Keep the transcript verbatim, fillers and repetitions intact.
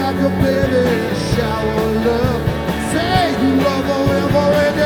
like a baby shower love. Say you love her every day.